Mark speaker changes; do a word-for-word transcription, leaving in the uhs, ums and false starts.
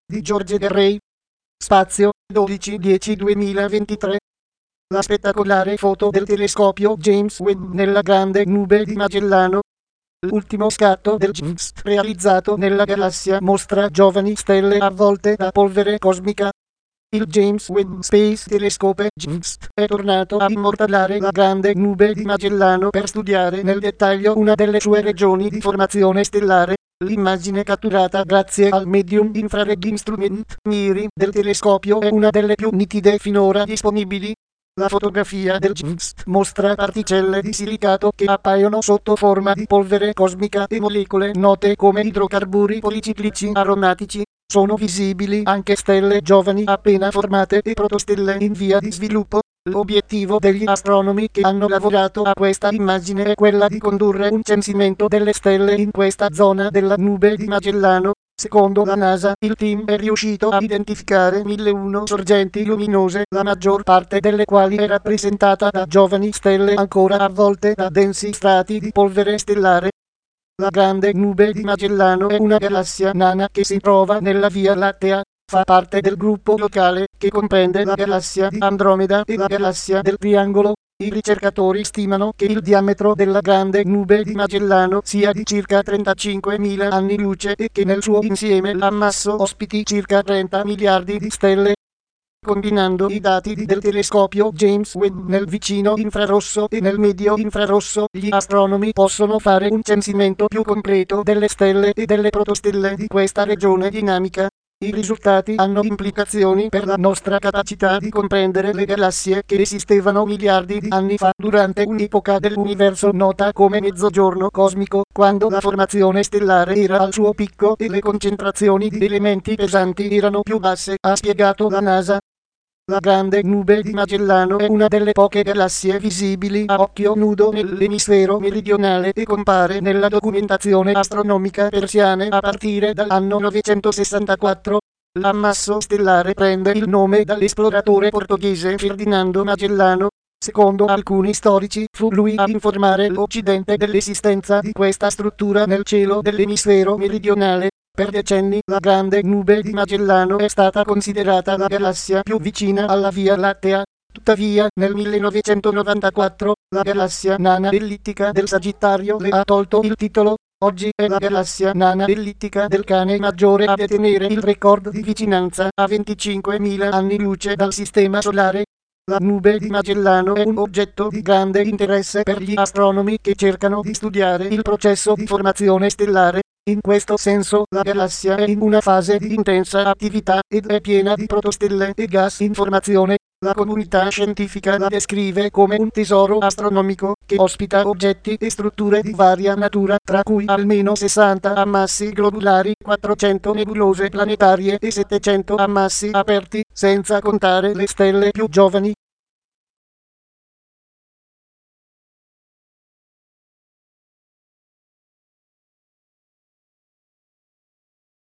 Speaker 1: di George Garray. Spazio, dodici dieci duemilaventitré. La spettacolare foto del telescopio James Webb nella grande nube di Magellano. L'ultimo scatto del J V S T realizzato nella galassia mostra giovani stelle avvolte da polvere cosmica. Il James Webb Space Telescope J V S T è tornato a immortalare la grande nube di Magellano per studiare nel dettaglio una delle sue regioni di formazione stellare. L'immagine catturata grazie al Medium Infrared Instrument M I R I del telescopio è una delle più nitide finora disponibili. La fotografia del J V S T mostra particelle di silicato che appaiono sotto forma di polvere cosmica e molecole note come idrocarburi policiclici aromatici. Sono visibili anche stelle giovani appena formate e protostelle in via di sviluppo. L'obiettivo degli astronomi che hanno lavorato a questa immagine è quella di condurre un censimento delle stelle in questa zona della nube di Magellano. Secondo la NASA, il team è riuscito a identificare milleuno sorgenti luminose, la maggior parte delle quali è rappresentata da giovani stelle ancora avvolte da densi strati di polvere stellare. La grande nube di Magellano è una galassia nana che si trova nella Via Lattea. Fa parte del gruppo locale, che comprende la galassia di Andromeda e la galassia del Triangolo. I ricercatori stimano che il diametro della grande nube di Magellano sia di circa trentacinquemila anni luce e che nel suo insieme l'ammasso ospiti circa trenta miliardi di stelle. Combinando i dati del telescopio James Webb nel vicino infrarosso e nel medio infrarosso, gli astronomi possono fare un censimento più completo delle stelle e delle protostelle di questa regione dinamica. I risultati hanno implicazioni per la nostra capacità di comprendere le galassie che esistevano miliardi di anni fa durante un'epoca dell'universo nota come mezzogiorno cosmico, quando la formazione stellare era al suo picco e le concentrazioni di elementi pesanti erano più basse, ha spiegato la NASA. La grande nube di Magellano è una delle poche galassie visibili a occhio nudo nell'emisfero meridionale e compare nella documentazione astronomica persiana a partire dall'anno novecentosessantaquattro. L'ammasso stellare prende il nome dall'esploratore portoghese Ferdinando Magellano. Secondo alcuni storici, fu lui a informare l'Occidente dell'esistenza di questa struttura nel cielo dell'emisfero meridionale. Per decenni la grande nube di Magellano è stata considerata la galassia più vicina alla Via Lattea. Tuttavia, nel millenovecentonovantaquattro, la galassia nana ellittica del Sagittario le ha tolto il titolo. Oggi è la galassia nana ellittica del Cane Maggiore a detenere il record di vicinanza a venticinquemila anni luce dal Sistema Solare. La nube di Magellano è un oggetto di grande interesse per gli astronomi che cercano di studiare il processo di formazione stellare. In questo senso, la galassia è in una fase di intensa attività ed è piena di protostelle e gas in formazione. La comunità scientifica la descrive come un tesoro astronomico che ospita oggetti e strutture di varia natura, tra cui almeno sessanta ammassi globulari, quattrocento nebulose planetarie e settecento ammassi aperti, senza contare le stelle più giovani.